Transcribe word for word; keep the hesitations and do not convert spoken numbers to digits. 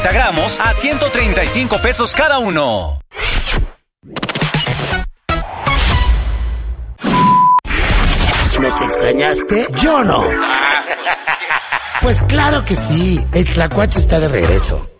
gramos a ciento treinta y cinco pesos cada uno. ¿Nos extrañaste? Yo no. Pues claro que sí, el Tlacuache está de regreso.